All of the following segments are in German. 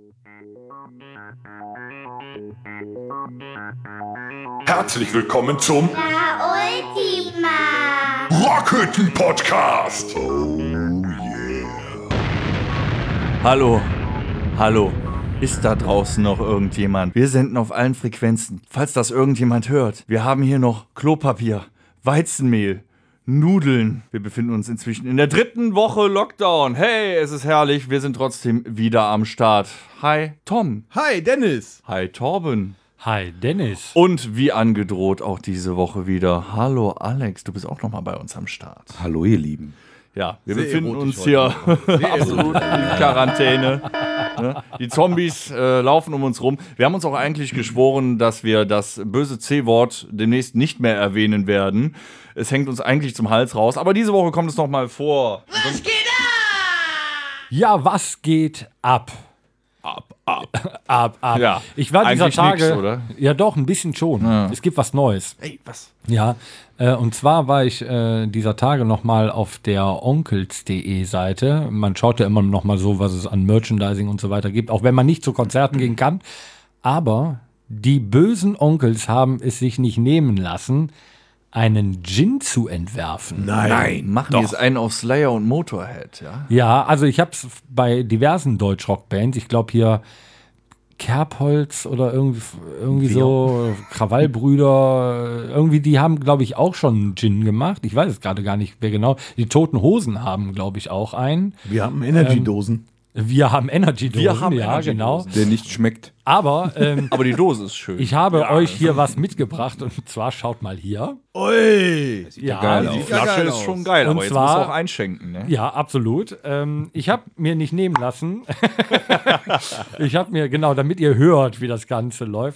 Herzlich willkommen zum Ultima Rockhütten-Podcast. Oh yeah. Hallo. Ist da draußen noch irgendjemand? Wir senden auf allen Frequenzen. Falls das irgendjemand hört, wir haben hier noch Klopapier, Weizenmehl, Nudeln. Wir befinden uns inzwischen in der 3. Woche Lockdown. Hey, es ist herrlich. Wir sind trotzdem wieder am Start. Hi, Tom. Hi, Dennis. Hi, Torben. Hi, Dennis. Und wie angedroht auch diese Woche wieder. Hallo, Alex. Du bist auch nochmal bei uns am Start. Hallo, ihr Lieben. Ja, wir Sehr befinden erotisch uns hier heute. absolut in Quarantäne. Ne? Die Zombies laufen um uns rum. Wir haben uns auch eigentlich geschworen, dass wir das böse C-Wort demnächst nicht mehr erwähnen werden. Es hängt uns eigentlich zum Hals raus, aber diese Woche kommt es noch mal vor. Was geht ab? Ja, was geht ab? Ab. Ja, Ich war dieser eigentlich Tage. nix, oder? Ja, doch, ein bisschen schon. Ja. Es gibt was Neues. Ey, was? Ja, und zwar war ich dieser Tage nochmal auf der onkels.de Seite. Man schaut ja immer nochmal so, was es an Merchandising und so weiter gibt, auch wenn man nicht zu Konzerten gehen kann. Aber die bösen Onkels haben es sich nicht nehmen lassen, einen Gin zu entwerfen. Nein. Machen die jetzt einen auf Slayer und Motorhead, ja? Ja, also ich habe es bei diversen Deutschrock-Bands, ich glaube hier Kerbholz oder irgendwie so Krawallbrüder, irgendwie die haben, glaube ich, auch schon einen Gin gemacht. Ich weiß es gerade gar nicht, wer genau. Die Toten Hosen haben, glaube ich, auch einen. Wir haben Energy-Dosen, Wir haben Energy-Dosen, Wir haben ja, Energy-Dosen. genau. der nicht schmeckt. Aber Aber die Dose ist schön. ich habe euch hier was mitgebracht und zwar schaut mal hier. Ui. Ja, geil die aus. Flasche geil ist aus. schon geil, Und aber jetzt zwar- musst du auch einschenken, ne? Ja, absolut. Ich habe mir nicht nehmen lassen. Ich habe mir, genau, damit ihr hört, wie das Ganze läuft,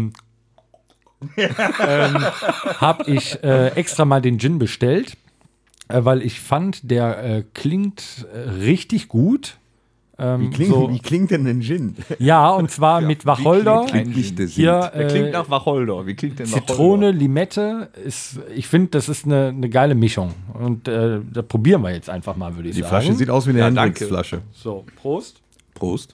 habe ich extra mal den Gin bestellt, weil ich fand, der klingt richtig gut. Wie klingt denn ein Gin? Ja, und zwar mit Wacholder. klingt nicht der Hier Der klingt nach Wacholder. Wie klingt denn Zitrone, Limette. Ich finde, das ist eine geile Mischung. Und da probieren wir jetzt einfach mal, würde ich Die sagen. Flasche sieht aus wie eine Ja, Hendrix-Flasche. So, Prost. Prost.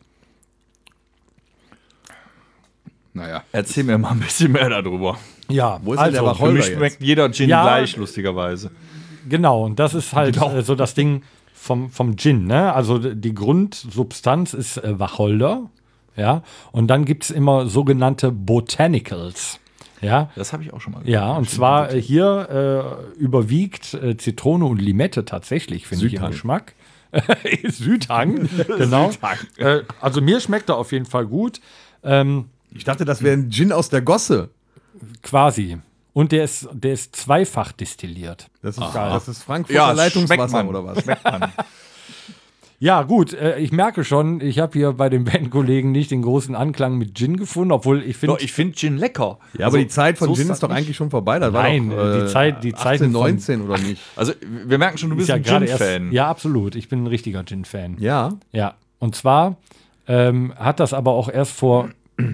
Naja. Erzähl mir mal ein bisschen mehr darüber. Ja, Wo ist denn der Für Wacholder mich jetzt? schmeckt jeder Gin Ja. gleich, lustigerweise. Genau, und das ist halt Genau. so das Ding vom Gin, ne? Also die Grundsubstanz ist Wacholder, ja, und dann gibt es immer sogenannte Botanicals, ja. Das habe ich auch schon mal Ja, und zwar hier überwiegt Zitrone und Limette tatsächlich, finde ich, im Südhang. Geschmack. Südhang, genau. Also mir schmeckt er auf jeden Fall gut, Ich dachte, das wäre ein Gin aus der Gosse. quasi. Und der ist zweifach destilliert. Das ist Frankfurter Ja, Leitungswasser schmeckt man. oder was? Schmeckt man. Ja, gut, ich merke schon, ich habe hier bei den Bandkollegen nicht den großen Anklang mit Gin gefunden, obwohl ich finde. Doch, ich finde Gin lecker. Ja, aber die Zeit von so Gin ist ist doch das eigentlich schon vorbei. Das Nein, war doch, die Zeiten 18, von- 19 oder nicht? Also, wir merken schon, du bist ja ein gerade erst. Gin-Fan. Ja, absolut. Ich bin ein richtiger Gin-Fan. Ja. Ja. Und zwar hat das aber auch erst vor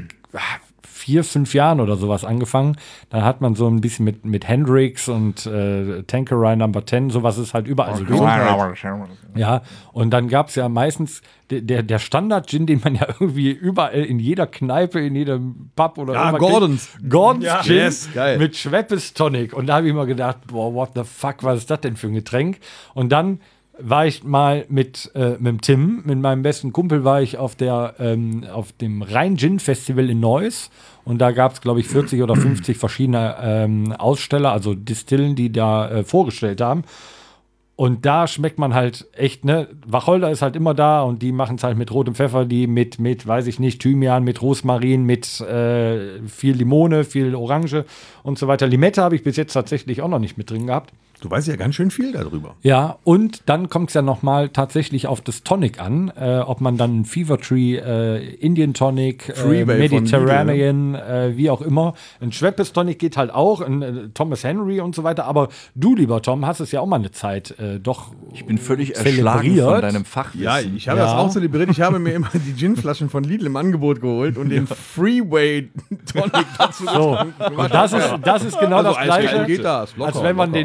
4, 5 Jahren oder sowas angefangen. Dann hat man so ein bisschen mit Hendrix und Tanqueray Number 10, sowas ist halt überall so drin. Ja, und dann gab es ja meistens der Standard-Gin, den man ja irgendwie überall in jeder Kneipe, in jedem Pub oder Ja, irgendwas Gordons. kriegt. Gordons Gin Yes, geil. mit Schweppes Tonic. Und da habe ich immer gedacht, boah, what the fuck, was ist das denn für ein Getränk? Und dann war ich mal mit dem Tim, mit meinem besten Kumpel, war ich auf dem Rhein-Gin-Festival in Neuss. Und da gab es, glaube ich, 40 oder 50 verschiedene Aussteller, also Distillen, die da vorgestellt haben. Und da schmeckt man halt echt, ne, Wacholder ist halt immer da und die machen es halt mit rotem Pfeffer, die mit, weiß ich nicht, Thymian, mit Rosmarin, mit viel Limone, viel Orange und so weiter. Limette habe ich bis jetzt tatsächlich auch noch nicht mit drin gehabt. Du weißt ja ganz schön viel darüber. Ja, und dann kommt es ja nochmal tatsächlich auf das Tonic an, ob man dann Fever Tree, Indian Tonic, Freeway von Mediterranean, wie auch immer. Ein Schweppes Tonic geht halt auch, ein Thomas Henry und so weiter. Aber du, lieber Tom, hast es ja auch mal eine Zeit doch Ich bin völlig erschlagen von deinem Fachwissen. Ja, ich habe das auch zelebriert. Ich habe mir immer die Ginflaschen von Lidl im Angebot geholt und den Freeway Tonic dazu So, getrunken. und das ist genau Also das Gleiche, eiskalt geht das. Locker, als wenn man locker. den Der Star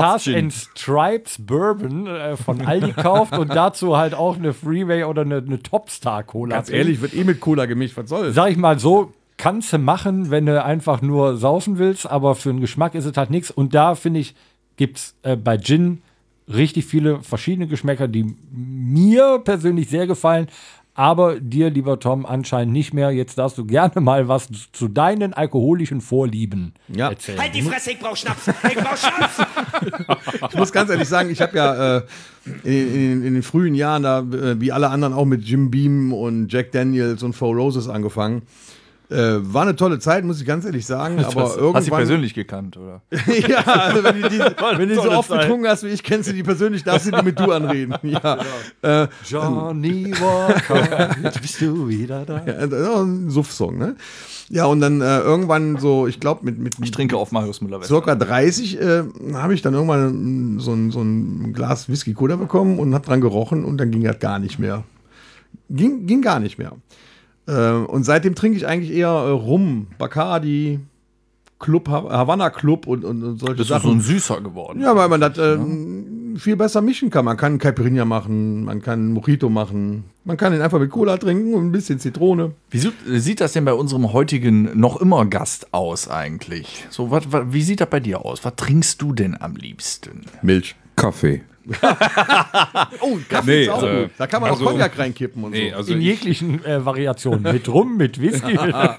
Stars Gin. and Stripes Bourbon von Aldi kauft und dazu halt auch eine Freeway oder eine Topstar Cola. Ganz ehrlich, wird mit Cola gemischt, was soll's? Sag ich mal so, kannst du machen, wenn du einfach nur saufen willst, aber für den Geschmack ist es halt nichts. Und da, finde ich, gibt es bei Gin richtig viele verschiedene Geschmäcker, die mir persönlich sehr gefallen, aber dir, lieber Tom, anscheinend nicht mehr. Jetzt darfst du gerne mal was zu deinen alkoholischen Vorlieben erzählen. Halt die Fresse, ich brauch Schnaps! Ich brauch Schnaps! Ich muss ganz ehrlich sagen, ich habe ja in den frühen Jahren da, wie alle anderen, auch mit Jim Beam und Jack Daniels und Four Roses angefangen. War eine tolle Zeit, muss ich ganz ehrlich sagen. Aber irgendwann. Hast du persönlich gekannt, oder? Ja, also wenn du so tolle oft Zeit. getrunken hast wie ich, kennst du die persönlich, darfst du die mit du anreden. Ja. Johnny Walker, jetzt bist du wieder da. Ja, ein Suff-Song, ne? Ja, und dann irgendwann so, ich glaube, mit Ich trinke auf Marius Müller. circa 30 habe ich dann irgendwann so ein Glas Whisky-Cola bekommen und habe dran gerochen und dann ging das gar nicht mehr. Ging gar nicht mehr. Und seitdem trinke ich eigentlich eher Rum, Bacardi, Club, Havana Club und solche Bist du Sachen. so ein Süßer geworden? Ja, weil man das viel besser mischen kann. Man kann Caipirinha machen, man kann Mojito machen, man kann ihn einfach mit Cola trinken und ein bisschen Zitrone. Wie sieht das denn bei unserem heutigen noch immer Gast aus eigentlich? So, wie sieht das bei dir aus? Was trinkst du denn am liebsten? Milch. Kaffee. Oh, Kaffee Nee, ist auch gut. Da kann man also- auch Cognac reinkippen und Nee, so. also In ich, jeglichen Variationen. Mit Rum, mit Whisky.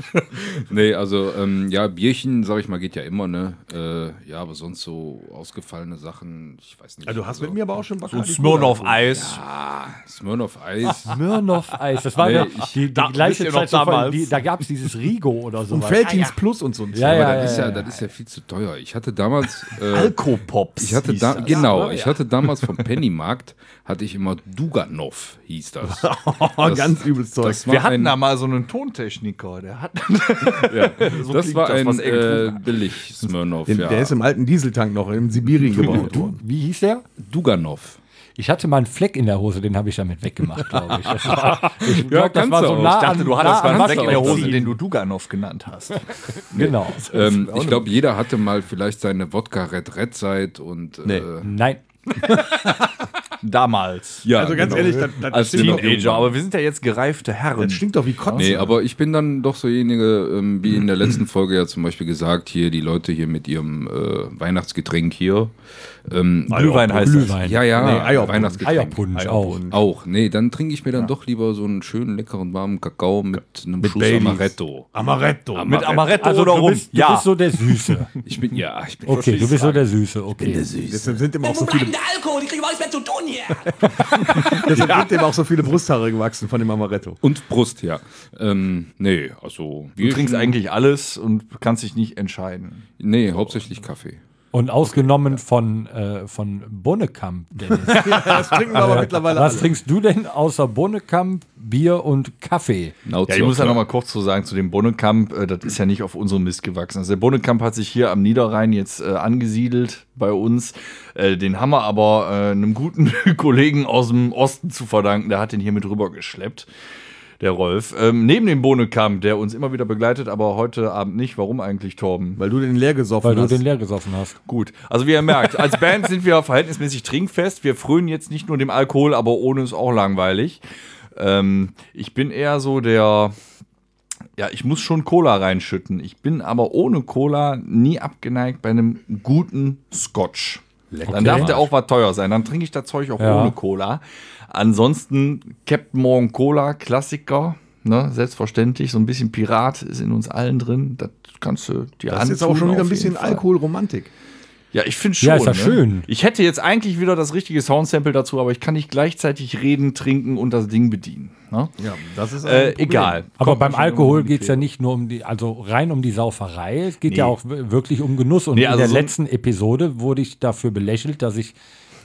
ja, Bierchen, sag ich mal, geht ja immer, ne? Ja, aber sonst so ausgefallene Sachen, ich weiß nicht. Also, du hast mit mir aber auch schon Bacardi. Smirnoff Eis. Smirnoff Eis. Smirnoff Eis. Das war Nee, ja ich- die wisst gleiche ihr noch Zeit, so von, damals? da gab es dieses Rigo oder so. Und Feldins Plus und so. Ja, Aber ja, das, ja, das ist ja viel zu teuer. Ich hatte damals. Alkopops. Ich hatte hieß da, das. genau, ich hatte damals vom Pennymarkt, hatte ich immer Duganov, hieß das. Oh, ganz übles Zeug. Das war Wir hatten ein, da mal so einen Tontechniker, der hat. ja, so das klingt war das, ein was er getrunken hat. billig Smirnoff, ja. Der ist im alten Dieseltank noch in Sibirien gebaut worden. Wie hieß der? Duganov. Ich hatte mal einen Fleck in der Hose, den habe ich damit weggemacht, glaube ich. Das war, ich glaub, das kannst war du so auch. nah Ich dachte, an, du hattest nah mal an einen Fleck in der Wasser Hose, ziehen. den du Duganov genannt hast. Genau. Ich glaube, jeder hatte mal vielleicht seine Wodka Red Zeit und Nein. Damals. ja, Also ganz genau. ehrlich, das Als stinkt doch- Teenager, aber wir sind ja jetzt gereifte Herren. das stinkt doch wie Kotze. Nee, aber ich bin dann doch sojenige, wie in der letzten Folge ja zum Beispiel gesagt, hier die Leute hier mit ihrem Weihnachtsgetränk hier. Glühwein heißt Glühwein. Ja, ja, Nee, Eierpunsch. Weihnachtsgetränk. Eierpunsch auch. Auch, nee, dann trinke ich mir dann doch lieber so einen schönen, leckeren, warmen Kakao mit einem Schuss Baileys. Amaretto. Amaretto. Mit Amaretto Also oder du rum. bist so der Süße. Ich bin Okay, du bist so der Süße. Okay. Deshalb sind dem auch Wo so bleibt viele, denn der Alkohol? Ich krieg überhaupt nichts mehr zu tun hier! deshalb sind dem auch so viele Brusthaare gewachsen von dem Amaretto. Und Brust, ja. Nee, also. Du trinkst eigentlich alles und kannst dich nicht entscheiden. Nee, hauptsächlich Kaffee. Und ausgenommen von Bonnekamp, Dennis. Das trinken wir aber mittlerweile Was alle. trinkst du denn außer Bonnekamp, Bier und Kaffee? Laut Ja, ich muss ja Zocker. noch mal kurz zu sagen zu dem Bonnekamp, das ist ja nicht auf unserem Mist gewachsen. Also der Bonnekamp hat sich hier am Niederrhein jetzt angesiedelt bei uns. Den haben wir aber einem guten Kollegen aus dem Osten zu verdanken. Der hat den hier mit rüber geschleppt. Der Rolf. Neben dem Bonnekamp, der uns immer wieder begleitet, aber heute Abend nicht. Warum eigentlich, Torben? Weil du den leer gesoffen Weil du hast. den leer gesoffen hast. Gut, also wie ihr merkt, als Band sind wir verhältnismäßig trinkfest. Wir frönen jetzt nicht nur dem Alkohol, aber ohne ist auch langweilig. Ich bin eher so ja, ich muss schon Cola reinschütten. Ich bin aber ohne Cola nie abgeneigt bei einem guten Scotch. Dann darf der auch was teuer sein. Dann trinke ich das Zeug auch Ja. ohne Cola. Ansonsten Captain Morgan Cola, Klassiker. Ne, selbstverständlich, so ein bisschen Pirat ist in uns allen drin. Das kannst du dir Das ist jetzt auch schon wieder ein bisschen Alkohol. Alkoholromantik. Ja, ich finde schon. Ja, ist ja schön. Ich hätte jetzt eigentlich wieder das richtige Soundsample dazu, aber ich kann nicht gleichzeitig reden, trinken und das Ding bedienen. Ne? Ja, das ist Egal. Aber Kommt beim schon Alkohol irgendwie geht es ja Fehler. nicht nur also rein um die Sauferei, es geht ja auch wirklich um Genuss. Und Nee, in also der so ein- letzten Episode wurde ich dafür belächelt, dass ich,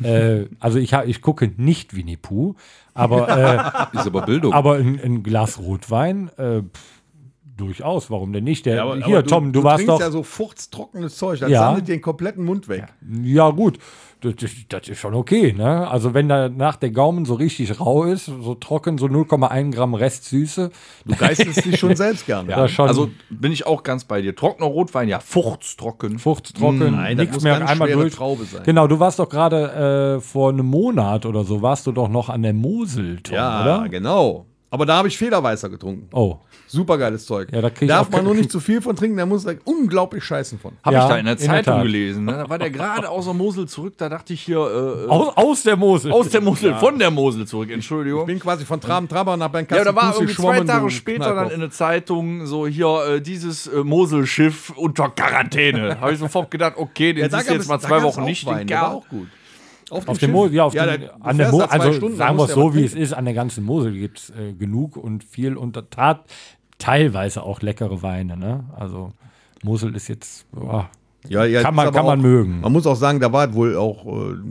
ich gucke nicht Winnie Pooh, aber, Ist aber Bildung. aber ein Glas Rotwein durchaus, warum denn nicht? Ja, aber Tom, du warst trinkst doch. ja so furztrockenes Zeug, das Ja. sammelt den kompletten Mund weg. Ja, gut. Das ist schon okay, ne? Also, wenn danach der Gaumen so richtig rau ist, so trocken, so 0,1 Gramm Restsüße, Du geistest dich schon selbst gerne. da schon Also bin ich auch ganz bei dir. Trockener Rotwein, ja, furztrocken. fuchtstrocken, Nein, das nichts muss mehr ganz einmal schwere durch. Traube sein. Genau, du warst doch gerade vor einem Monat oder so, warst du doch noch an der Mosel, Tom, Ja, oder? genau. Aber da habe ich Federweißer getrunken. Oh, Super geiles Zeug. Ja, da krieg ich Darf auch man kein- nur nicht zu viel von trinken, da muss er unglaublich scheißen von. Habe Ja, ich da in der in der Zeitung Tat. gelesen. Ne? Da war der gerade aus der Mosel zurück. Da dachte ich hier, aus der Mosel. aus der Mosel, von der Mosel zurück, Entschuldigung. Ich bin quasi von Traben-Traber nach Ja, da war irgendwie 2 Tage Tage später dann in der Zeitung so hier dieses Moselschiff unter Quarantäne. Habe ich sofort gedacht, okay, den siehst du jetzt mal 2 Wochen nicht. Den Der war Kerl. auch gut. Auf dem Mosel, ja, an an der Mosel, also sagen wir es so, wie es ist, an der ganzen Mosel gibt es genug und viel und teilweise auch leckere Weine, ne? Also Mosel ist jetzt, Ja, kann man mögen. Man muss auch sagen, da war wohl auch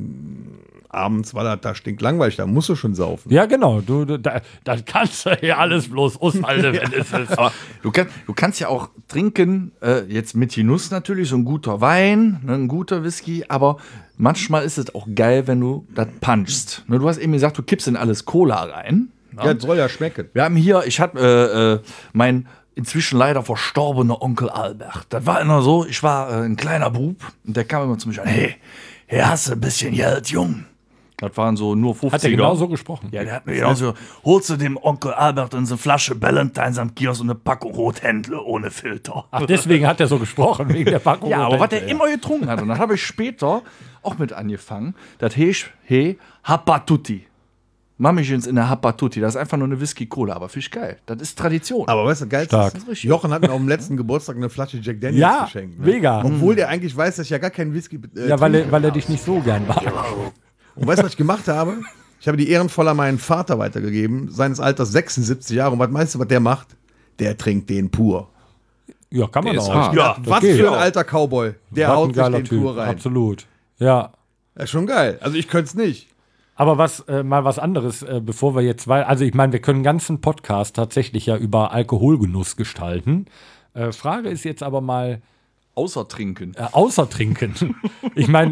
abends, war da stinklangweilig, da musst du schon saufen. Ja, genau, da kannst du ja alles bloß aushalten, wenn es ist. Aber du kannst ja auch trinken, jetzt mit Genuss natürlich, so ein guter Wein, ne, ein guter Whisky, aber manchmal ist es auch geil, wenn du das punchst. Ne, du hast eben gesagt, du kippst in alles Cola rein. Ja, das soll ja schmecken. Wir haben hier, ich hatte mein inzwischen leider verstorbener Onkel Albert. Das war immer so, ich war ein kleiner Bub und der kam immer zu mir an, hey, hier hast du ein bisschen Geld, Jung. Das waren so nur 50er. Hat er genau so gesprochen? Ja, der hat mir genauso, holst du dem Onkel Albert in so eine Flasche Ballantines am Kiosk und eine Packung Rothändle ohne Filter. Ach, deswegen hat er so gesprochen, wegen der Packung. Ja, aber was er ja. immer getrunken hat. Und dann habe ich später auch mit angefangen. Das heißt, hey, Hapatutti. Mamichens in der Hapatutti. Das ist einfach nur eine Whisky-Cola, aber fisch geil. Das ist Tradition. Aber weißt du, geil Stark. ist, Jochen hat mir auf dem letzten Geburtstag eine Flasche Jack Daniels Ja, geschenkt. mega. Obwohl der eigentlich weiß, dass ich ja gar keinen Whisky Ja, weil er dich nicht so gern mag. Und weißt du, was ich gemacht habe? Ich habe die ehrenvoll an meinen Vater weitergegeben, seines Alters 76 Jahre. Und was meinst du, was der macht? Der trinkt den pur. Ja, kann man Der ist auch. hart. Ja, was okay. für ein alter Cowboy. Der Was haut ein sich geiler den Typ, pur rein. absolut. Ja. Das ist schon geil. Also ich könnte es nicht. Aber mal was anderes, bevor wir jetzt also ich meine, wir können einen ganzen Podcast tatsächlich ja über Alkoholgenuss gestalten. Frage ist jetzt aber mal, Außer trinken. außer trinken. Ich meine,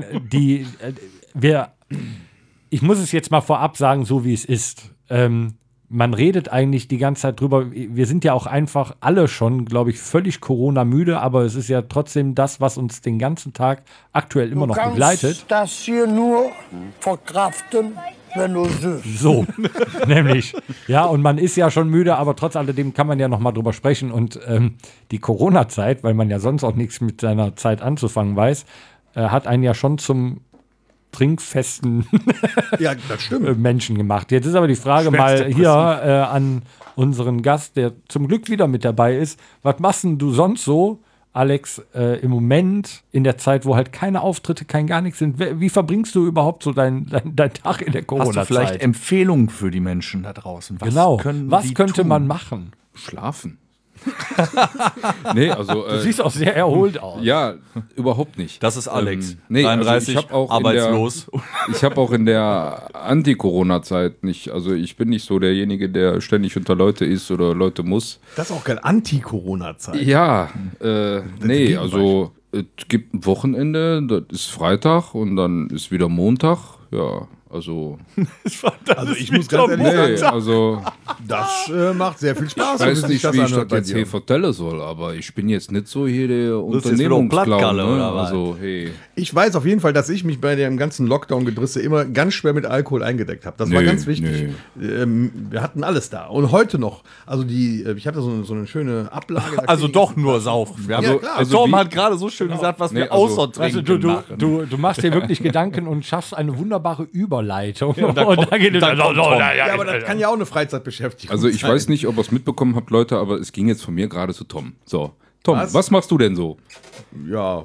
ich muss es jetzt mal vorab sagen, so wie es ist. Man redet eigentlich die ganze Zeit drüber. Wir sind ja auch einfach alle schon, glaube ich, völlig Corona-müde, aber es ist ja trotzdem das, was uns den ganzen Tag aktuell immer noch begleitet. Das hier nur verkraften, wenn du süß. So, nämlich. Ja, und man ist ja schon müde, aber trotz alledem kann man ja noch mal drüber sprechen. Und die Corona-Zeit, weil man ja sonst auch nichts mit seiner Zeit anzufangen weiß, hat einen ja schon zum trinkfesten Ja, das stimmt. Menschen gemacht. Jetzt ist aber die Frage mal hier an unseren Gast, der zum Glück wieder mit dabei ist. Was machst denn du sonst so, Alex, im Moment in der Zeit, wo halt keine Auftritte, kein gar nichts sind? Wie verbringst du überhaupt so deinen Tag in der Hast du Corona-Zeit? vielleicht Empfehlungen für die Menschen da draußen? Was Genau. können Was die könnte tun? man machen? Schlafen. Nee, also. Du siehst auch sehr erholt aus. Ja, überhaupt nicht. Das ist Alex. Nee, 33, also ich hab auch arbeitslos. Ich habe auch in der Anti-Corona-Zeit nicht, also ich bin nicht so derjenige, der ständig unter Leute ist oder Leute muss. Das ist auch geil. Anti-Corona-Zeit. Ja, nee, Gegenbeispiel. also es gibt ein Wochenende, das ist Freitag und dann ist wieder Montag. Ja, also. Also ich muss ganz ehrlich Nee, sagen, also. das macht sehr viel Spaß. Ich wenn weiß sich nicht, wie ich das anhört bei jetzt dir. hier vertellen soll, aber ich bin jetzt nicht so hier der bist jetzt wieder Unternehmungsclown. Plattgalle, Ne? oder was? Also, hey. Ich weiß auf jeden Fall, dass ich mich bei dem ganzen Lockdown-Gedrisse immer ganz schwer mit Alkohol eingedeckt habe. Das war Nö, ganz wichtig. Wir hatten alles da. Und heute noch. Also ich hatte so eine schöne Ablage. Da Also krieg ich doch jetzt- nur saufen. Ja, klar. Also Tom wie- hat gerade so schön gesagt, was Nee, wir also- außer Also trinken machen. du machst dir wirklich Gedanken und schaffst eine wunderbare Überleitung. Und dann kommt- geht es dann kommt Tom. Ja, aber das kann ja auch eine Freizeitbeschäftigung Also ich sein. weiß nicht, ob ihr es mitbekommen habt, Leute, aber es ging jetzt von mir gerade zu Tom. So, Tom, Was? was machst du denn so? Ja,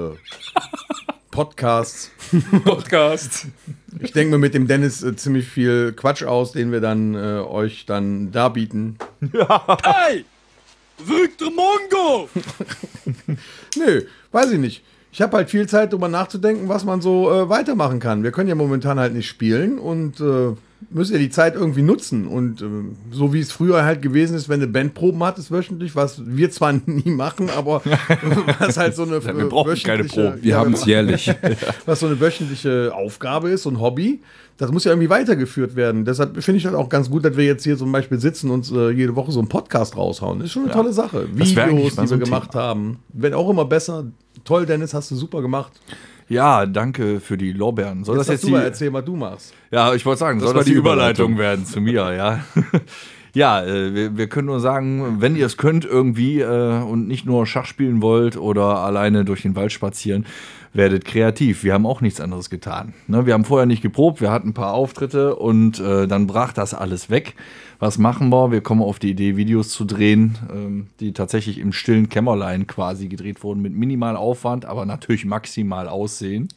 Podcasts. Podcast. Ich denke mir mit dem Dennis ziemlich viel Quatsch aus, den wir dann euch dann darbieten. Hey! Verrückter Mongo! Nö, weiß ich nicht. Ich habe halt viel Zeit, darüber nachzudenken, was man so weitermachen kann. Wir können ja momentan halt nicht spielen und müsst ihr die Zeit irgendwie nutzen. Und so wie es früher halt gewesen ist, wenn du Bandproben hattest wöchentlich, was wir zwar nie machen, aber was halt so eine wir brauchen keine Proben. Wir haben es jährlich. was so eine wöchentliche Aufgabe ist, so ein Hobby, das muss ja irgendwie weitergeführt werden. Deshalb finde ich das auch ganz gut, dass wir jetzt hier zum Beispiel sitzen und jede Woche so einen Podcast raushauen. Das ist schon eine tolle Sache. Das wär eigentlich Videos, mal die so wir ein gemacht Thema. haben. Werden auch immer besser. Toll, Dennis, hast du super gemacht. Ja, danke für die Lorbeeren. Soll das Jetzt jetzt darfst du mal die, erzählen, was du machst. Ja, ich wollte sagen, soll war das die die Überleitung Überleitung werden zu mir, ja. Ja, wir können nur sagen, wenn ihr es könnt irgendwie und nicht nur Schach spielen wollt oder alleine durch den Wald spazieren, werdet kreativ. Wir haben auch nichts anderes getan. Ne? Wir haben vorher nicht geprobt, wir hatten ein paar Auftritte und dann brach das alles weg. Was machen wir? Wir kommen auf die Idee, Videos zu drehen, die tatsächlich im stillen Kämmerlein quasi gedreht wurden, mit minimal Aufwand, aber natürlich maximal aussehen.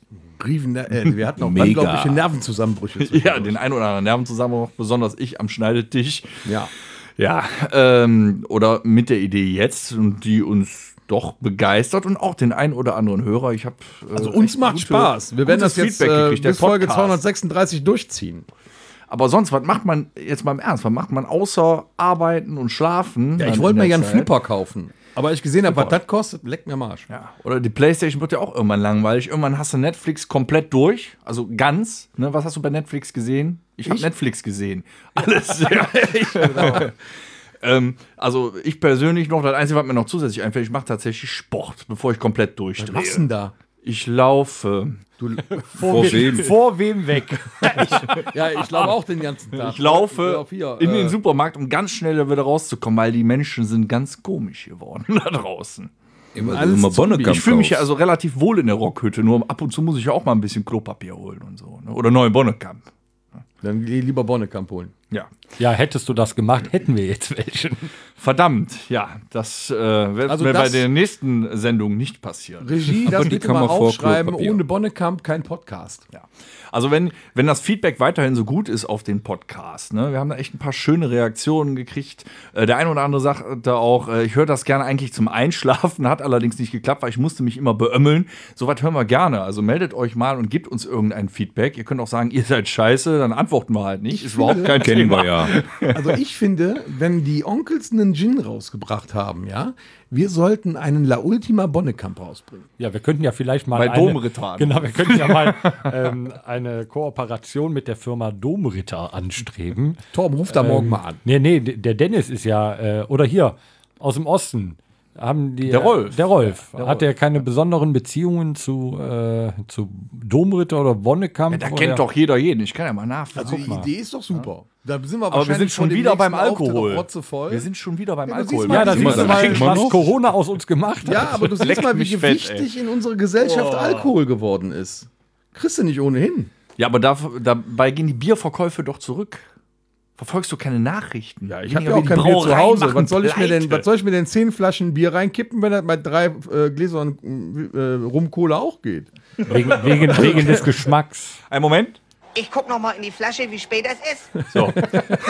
Wir hatten auch Mega. unglaubliche Nervenzusammenbrüche. Ja, den ein oder anderen Nervenzusammenbruch, besonders ich am Schneidetisch. Ja. Ja, oder mit der Idee jetzt und die uns doch begeistert und auch den ein oder anderen Hörer. Ich habe Also uns macht Spaß. Wir werden das jetzt gekriegt, der bis Folge Podcast. 236 durchziehen. Aber sonst, was macht man jetzt mal im Ernst? Was macht man außer arbeiten und schlafen? Ja, ich dann wollte in mir der ja einen Zeit? Flipper kaufen. Aber ich gesehen habe, was das kostet, leckt mir am Arsch. Ja. Oder die Playstation wird ja auch irgendwann langweilig. Irgendwann hast du Netflix komplett durch. Also ganz. Ne? Was hast du bei Netflix gesehen? Ich habe Netflix gesehen. Alles. Ja. Also ich persönlich noch, das Einzige, was mir noch zusätzlich einfällt, ich mache tatsächlich Sport, bevor ich komplett durchdrehe. Was machst du denn da? Ich laufe. Vor wem? Vor wem weg? Ja, ich glaube auch den ganzen Tag. Ich laufe hier, in den Supermarkt, um ganz schnell wieder rauszukommen, weil die Menschen sind ganz komisch geworden da draußen. Immer Alles Bonnekamp Ich fühle mich ja raus. also relativ wohl in der Rockhütte, nur ab und zu muss ich ja auch mal ein bisschen Klopapier holen und so. Ne? Oder neuen Bonnekamp. Dann geh lieber Bonnekamp holen. Ja. Ja, hättest du das gemacht, hätten wir jetzt welchen. Verdammt, ja, das wird Also mir bei das- der nächsten Sendung nicht passieren. Regie, das die bitte kann mal man vor aufschreiben. Klopapier. Ohne Bonnekamp kein Podcast. Ja. Also wenn das Feedback weiterhin so gut ist auf den Podcast, ne, wir haben da echt ein paar schöne Reaktionen gekriegt. Der ein oder andere sagt da auch, ich höre das gerne eigentlich zum Einschlafen, hat allerdings nicht geklappt, weil ich musste mich immer beömmeln. Soweit hören wir gerne. Also meldet euch mal und gebt uns irgendein Feedback. Ihr könnt auch sagen, ihr seid scheiße, dann antworten wir halt nicht. Ist überhaupt kein Kennen Thema. wir ja. Also ich finde, wenn die Onkels einen Gin rausgebracht haben, ja, wir sollten einen La Ultima Bonnekamp rausbringen. Ja, wir könnten ja vielleicht mal Bei Domritter. Genau, wir könnten ja mal eine Kooperation mit der Firma Domritter anstreben. Torben, ruf da morgen mal an. Nee, der Dennis ist ja, oder hier, aus dem Osten. Haben die, Der Rolf. Der Rolf. Hat der keine besonderen Beziehungen zu Domritter oder Bonnekamp? Da oder? kennt doch jeder jeden. Ich kann ja mal nachfragen. Also die Idee ist doch super. Da sind wir Aber wir sind wahrscheinlich schon von dem wieder beim nächsten Auftritt Alkohol. auch rotzevoll. Wir sind schon wieder beim Ja, du Alkohol. siehst mal, Ja, da Siehst siehst du du mal, mal, was Corona aus uns gemacht hat. Ja, aber du siehst Leckt mal, wie mich fett, wichtig in unserer Gesellschaft Alkohol geworden ist. Kriegst du nicht ohnehin. Ja, aber dabei gehen die Bierverkäufe doch zurück. Verfolgst du keine Nachrichten? Ja, Ich habe ja auch kein Bier zu Hause. Was soll ich mir denn 10 Flaschen Bier reinkippen, wenn das bei 3 Gläsern Rum-Cola auch geht? Wegen des Geschmacks. Ein Moment. Ich guck noch mal in die Flasche, wie spät es ist. So.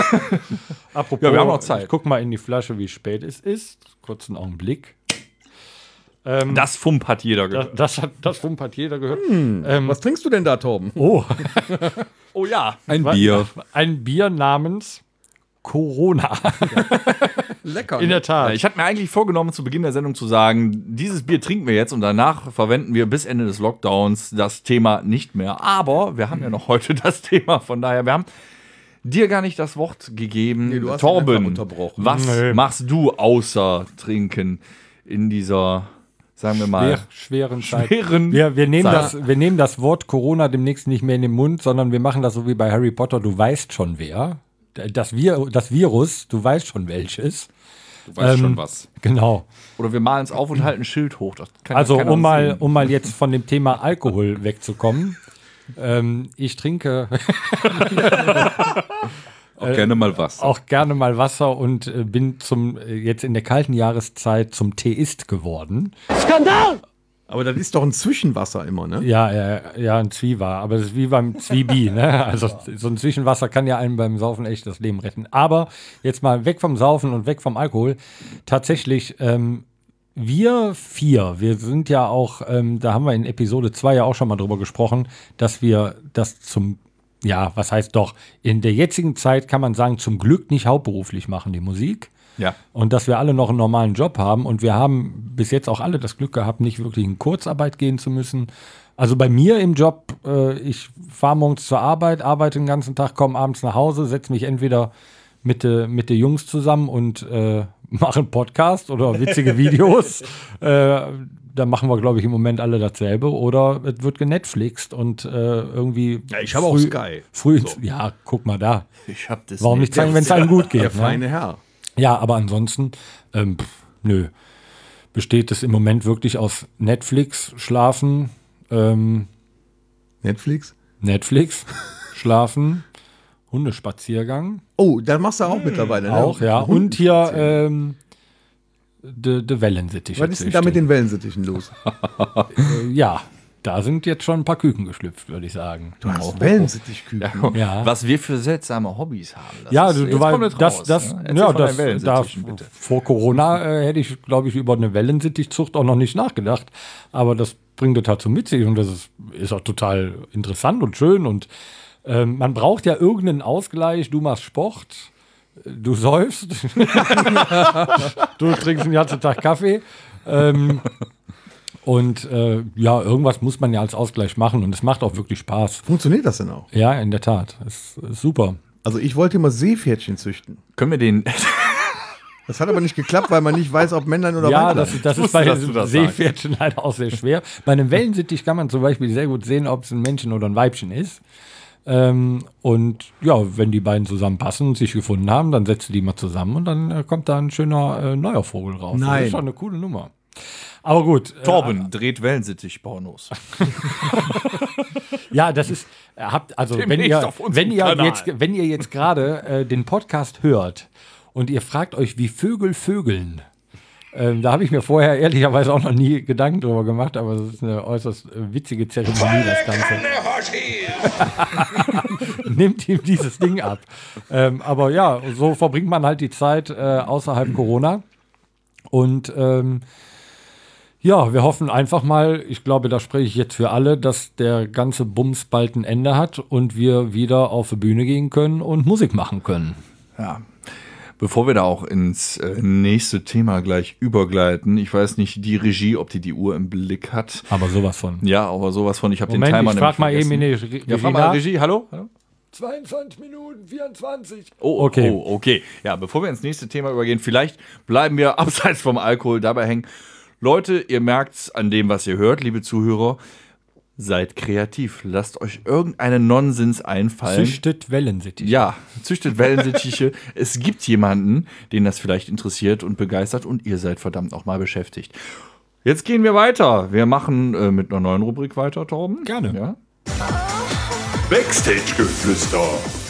Apropos, Ja, wir haben noch Zeit. Ich guck mal in die Flasche, wie spät es ist. Kurzen Augenblick. Das Fump hat jeder gehört. Das Fump hat jeder gehört. Was trinkst du denn da, Torben? Oh, Oh ja. Ein Bier. ein Bier namens Corona. Lecker. In der Tat. Ich hatte mir eigentlich vorgenommen, zu Beginn der Sendung zu sagen, dieses Bier trinken wir jetzt und danach verwenden wir bis Ende des Lockdowns das Thema nicht mehr. Aber wir haben ja noch heute das Thema, von daher, wir haben dir gar nicht das Wort gegeben. Nee, du hast ihn einfach Torben, unterbrochen. was Nee. machst du außer trinken in dieser, sagen wir mal, Schweren Zeit. schweren Wir nehmen Zeit? wir nehmen das Wort Corona demnächst nicht mehr in den Mund, sondern wir machen das so wie bei Harry Potter. Du weißt schon wer. Das Virus, du weißt schon welches. Du weißt schon was. Genau. Oder wir malen es auf und halten ein Schild hoch. Das kann ja Also keiner um sehen. mal jetzt von dem Thema Alkohol wegzukommen. Ich trinke Auch gerne mal was. auch gerne mal Wasser und bin jetzt in der kalten Jahreszeit zum Teeist geworden. Aber das ist doch ein Zwischenwasser immer, ne? Ja, ein Zwieber, aber das ist wie beim Zwiebi, ne? Also so ein Zwischenwasser kann ja einem beim Saufen echt das Leben retten. Aber jetzt mal weg vom Saufen und weg vom Alkohol. Tatsächlich, wir sind ja auch, da haben wir in Episode 2 ja auch schon mal drüber gesprochen, dass wir das zum ja, was heißt doch, in der jetzigen Zeit kann man sagen, zum Glück nicht hauptberuflich machen, die Musik. Ja. Und dass wir alle noch einen normalen Job haben. Und wir haben bis jetzt auch alle das Glück gehabt, nicht wirklich in Kurzarbeit gehen zu müssen. Also bei mir im Job, ich fahre morgens zur Arbeit, arbeite den ganzen Tag, komme abends nach Hause, setze mich entweder mit den Jungs zusammen und mache einen Podcast oder witzige Videos. Da machen wir, glaube ich, im Moment alle dasselbe. Oder es wird genetflixt und irgendwie. Ja, ich habe auch Sky. Ja, guck mal da. Ich hab das Warum nicht zeigen, wenn es einem gut geht? Der Ne? feine Herr. Ja, aber ansonsten, nö. Besteht es im Moment wirklich aus Netflix, Schlafen, Netflix? Schlafen, Hundespaziergang. Oh, da machst du auch mittlerweile. Ne? Auch, ja. Und hier de Wellensittiche. Was ist denn da mit den Wellensittichen los? Ja, da sind jetzt schon ein paar Küken geschlüpft, würde ich sagen. Du hast Wellensittichküken. Ja. Was wir für seltsame Hobbys haben. Das Ja, ist, du jetzt weißt, kommt es das, raus, ne? Erzähl ja, von deinen das, Wellensittichen, bitte. vor Corona hätte ich, glaube ich, über eine Wellensittichzucht auch noch nicht nachgedacht. Aber das bringt das halt so mit sich und das ist auch total interessant und schön. Und man braucht ja irgendeinen Ausgleich. Du machst Sport, du säufst, du trinkst den ganzen Tag Kaffee. Und ja, irgendwas muss man ja als Ausgleich machen und es macht auch wirklich Spaß. Funktioniert das denn auch? Ja, in der Tat. Es ist super. Also ich wollte immer Seepferdchen züchten. Können wir den. Das hat aber nicht geklappt, weil man nicht weiß, ob Männlein oder Ja, Weiblein. das ist wusste, bei dass du das Seepferdchen leider auch sehr schwer. Bei einem Wellensittich kann man zum Beispiel sehr gut sehen, ob es ein Männchen oder ein Weibchen ist. Und ja, wenn die beiden zusammenpassen und sich gefunden haben, dann setzt du die mal zusammen und dann kommt da ein schöner neuer Vogel raus. Das Nein. ist schon eine coole Nummer. Aber gut. Torben dreht Wellensittich-Pornos. Ja, das ist, also Demnächst auf unserem Kanal. wenn ihr jetzt gerade den Podcast hört und ihr fragt euch, wie Vögel vögeln, da habe ich mir vorher ehrlicherweise auch noch nie Gedanken drüber gemacht, aber das ist eine äußerst witzige Zeremonie, das Ganze. Nimmt ihm dieses Ding ab. Aber ja, so verbringt man halt die Zeit außerhalb Corona. Und ja, wir hoffen einfach mal, ich glaube, da spreche ich jetzt für alle, dass der ganze Bums bald ein Ende hat und wir wieder auf die Bühne gehen können und Musik machen können. Ja. Bevor wir da auch ins nächste Thema gleich übergleiten, ich weiß nicht, die Regie, ob die Uhr im Blick hat. Aber sowas von. Ja, aber sowas von, ich habe den Moment, Timer ich frag mal eben in die Regie. Ja, frag mal Regie, hallo? 22 Minuten 24. Oh, Okay. okay. Ja, bevor wir ins nächste Thema übergehen, vielleicht bleiben wir abseits vom Alkohol dabei hängen. Leute, ihr merkt's an dem, was ihr hört, liebe Zuhörer, seid kreativ. Lasst euch irgendeinen Nonsens einfallen. Züchtet Wellensittiche. Ja, züchtet Wellensittiche. Es gibt jemanden, den das vielleicht interessiert und begeistert und ihr seid verdammt noch mal beschäftigt. Jetzt gehen wir weiter. Wir machen mit einer neuen Rubrik weiter, Torben. Gerne. Ja. Backstage-Geflüster.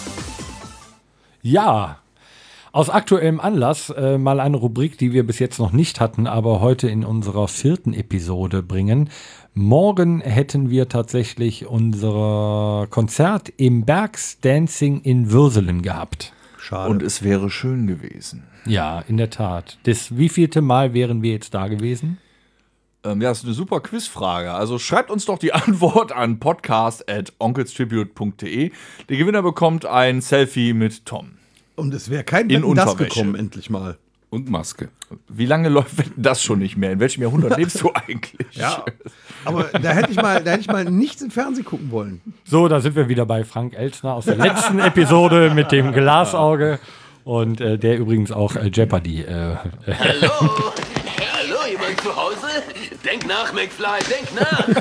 Ja, aus aktuellem Anlass mal eine Rubrik, die wir bis jetzt noch nicht hatten, aber heute in unserer 4. Episode bringen. Morgen hätten wir tatsächlich unser Konzert im Bergs Dancing in Würselen gehabt. Schade. Und es wäre schön gewesen. Ja, in der Tat. Das wievielte Mal wären wir jetzt da gewesen? Ja, das ist eine super Quizfrage. Also schreibt uns doch die Antwort an podcast@onkelstribute.de. Der Gewinner bekommt ein Selfie mit Tom. Und es wäre kein In Wetten, das Unterwäsche. gekommen, endlich mal. Und Maske. Wie lange läuft das schon nicht mehr? In welchem Jahrhundert lebst du eigentlich? Ja. Aber da hätte ich mal nichts im Fernsehen gucken wollen. So, da sind wir wieder bei Frank Elstner aus der letzten Episode mit dem Glasauge und der übrigens auch Jeopardy. Hallo? Hallo, jemand zu Hause? Denk nach, McFly, denk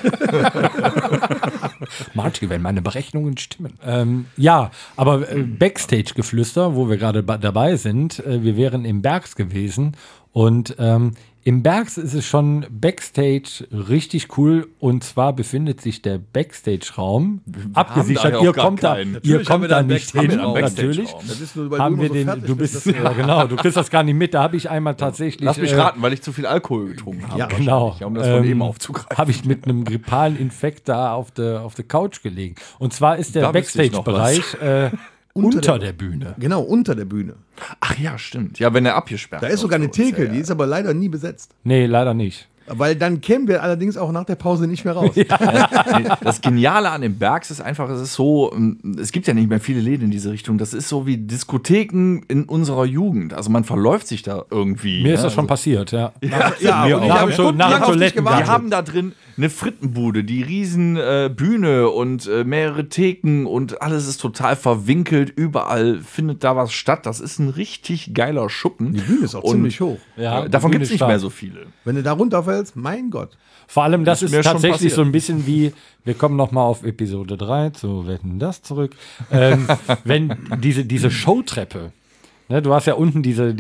nach! Marty, wenn meine Berechnungen stimmen. Ja, aber Backstage-Geflüster, wo wir gerade dabei sind, wir wären im Bergs gewesen und im Bergs ist es schon Backstage richtig cool und zwar befindet sich der Backstage-Raum abgesichert. da ja Ihr auch gar kommt da, keinen. ihr Natürlich haben kommt wir da da einen nicht hin, Backstage-Raum. natürlich. Das ist nur, weil Haben du wir immer so den, fertig du bist, bist, dass du- ja genau, du kriegst das gar nicht mit. Da habe ich einmal tatsächlich. Lass mich raten, weil ich zu viel Alkohol getrunken habe. Ja, Genau. Um das von eben aufzugreifen. Habe ich mit einem grippalen Infekt da auf der Couch gelegen. Und zwar ist der Da wüsste ich noch Backstage-Bereich unter der Bühne. Genau, unter der Bühne. Ach ja, stimmt. Ja, wenn er abgesperrt Da ist sogar eine wird, so Theke, ja. die ist aber leider nie besetzt. Nee, leider nicht. Weil dann kämen wir allerdings auch nach der Pause nicht mehr raus. Das Geniale an den Bergs ist einfach, es ist so, es gibt ja nicht mehr viele Läden in diese Richtung. Das ist so wie Diskotheken in unserer Jugend. Also man verläuft sich da irgendwie. Mir ist das schon passiert, ja. Nach Toiletten. Wir haben da drin eine Frittenbude, die riesen Bühne und mehrere Theken und alles ist total verwinkelt. Überall findet da was statt. Das ist ein richtig geiler Schuppen. Die Bühne ist auch ziemlich hoch. Ja, Davon gibt es Bühne nicht stark. mehr so viele. Wenn du da runterfällst, mein Gott. Vor allem, das ist mir schon tatsächlich passiert. so ein bisschen wie, wir kommen noch mal auf Episode 3, zu Wetten, das zurück. Wenn diese Showtreppe, ne, du hast ja unten dieser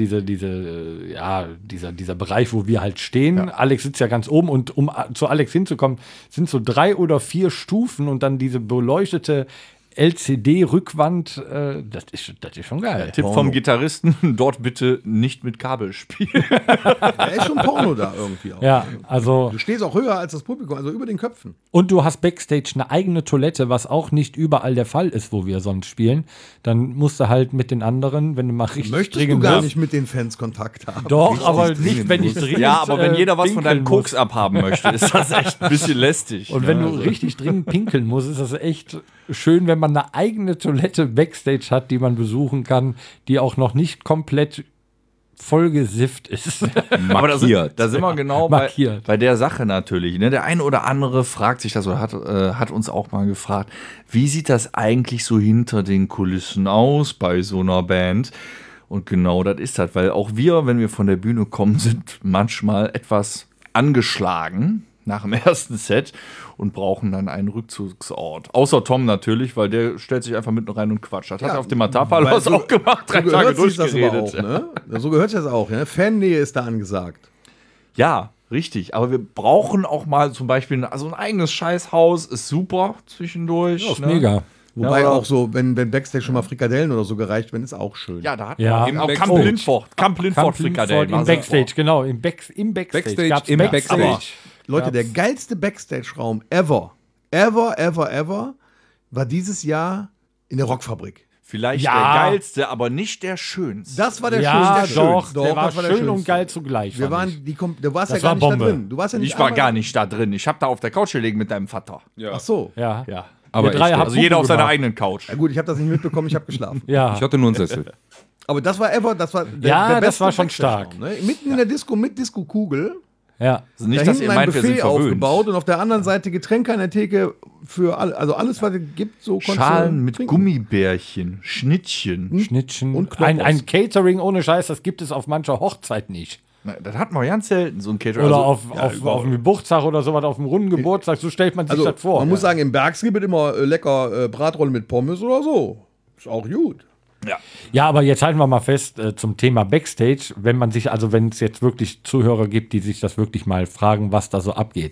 Bereich, wo wir halt stehen. Ja. Alex sitzt ja ganz oben und um zu Alex hinzukommen, sind so 3 oder 4 Stufen und dann diese beleuchtete LCD-Rückwand, das ist schon geil. Tipp vom Gitarristen, dort bitte nicht mit Kabel spielen. Da ist schon Porno da irgendwie auch. Ja, also. Du stehst auch höher als das Publikum, also über den Köpfen. Und du hast Backstage eine eigene Toilette, was auch nicht überall der Fall ist, wo wir sonst spielen. Dann musst du halt mit den anderen, wenn du mal richtig Möchtest du gar nicht mit den Fans Kontakt haben? Doch, richtig aber nicht, wenn ich dringend Ja, aber wenn jeder was von deinem pinkeln Koks abhaben möchte, ist das echt ein bisschen lästig. Und wenn du richtig dringend pinkeln musst, ist das echt schön, wenn man eine eigene Toilette Backstage hat, die man besuchen kann, die auch noch nicht komplett vollgesifft ist. Aber da sind wir genau Markiert. bei der Sache natürlich. Ne? Der eine oder andere fragt sich das oder hat uns auch mal gefragt, wie sieht das eigentlich so hinter den Kulissen aus bei so einer Band? Und genau das ist das, weil auch wir, wenn wir von der Bühne kommen, sind manchmal etwas angeschlagen nach dem ersten Set und brauchen dann einen Rückzugsort. Außer Tom natürlich, weil der stellt sich einfach mitten rein und quatscht. Das hat er auf dem Matapalos auch gemacht, 3 Tage durchgeredet. So gehört sich das auch. Ne? Fannähe ist da angesagt. Ja, richtig. Aber wir brauchen auch mal zum Beispiel, also ein eigenes Scheißhaus ist super zwischendurch. Ja, ist mega. Wobei Ja, auch so, wenn Backstage schon mal Frikadellen oder so gereicht werden, ist auch schön. Ja, da hat Ja. man auch Backstage. Camp Lindford Frikadellen. Im Backstage, genau. Im Backstage. Gab's Backstage. Aber Leute, der geilste Backstage-Raum ever war dieses Jahr in der Rockfabrik. Vielleicht Ja. der geilste, aber nicht der schönste. Das war der Ja, schönste. doch, der war das schön schönste. und geil zugleich. Du warst Das ja gar war nicht Bombe. da drin. Du warst ja nicht Ich war einmal- gar nicht da drin. Ich habe da auf der Couch gelegen mit deinem Vater. Ach so. Ja. Ja. Aber Wir drei echt, haben Also jeder auf seiner gemacht. eigenen Couch. Ja gut, ich habe das nicht mitbekommen, ich habe geschlafen. Ja. ich hatte nur einen Sessel. Aber das war der das beste war schon Backstage-Raum, stark. Ne? Mitten in der Disco mit Disco-Kugel. Ja. Also nicht, Da dass hinten ihr ein meint, wir sind Buffet verwöhnt. aufgebaut und auf der anderen Seite Getränke an der Theke für alle, also alles, was es gibt, so konntest du Schalen mit trinken. Gummibärchen, Schnittchen. Schnittchen. Und Knoblauch. Ein Catering ohne Scheiß, das gibt es auf mancher Hochzeit nicht. Na, das hatten wir ganz selten, so ein Catering. Oder Also, auf dem Geburtstag oder sowas, auf dem runden Geburtstag, so stellt man sich Also, das vor. man muss sagen, im Bergs gibt es immer lecker Bratrolle mit Pommes oder so. Ist auch gut. Ja, aber jetzt halten wir mal fest zum Thema Backstage, wenn es jetzt wirklich Zuhörer gibt, die sich das wirklich mal fragen, was da so abgeht.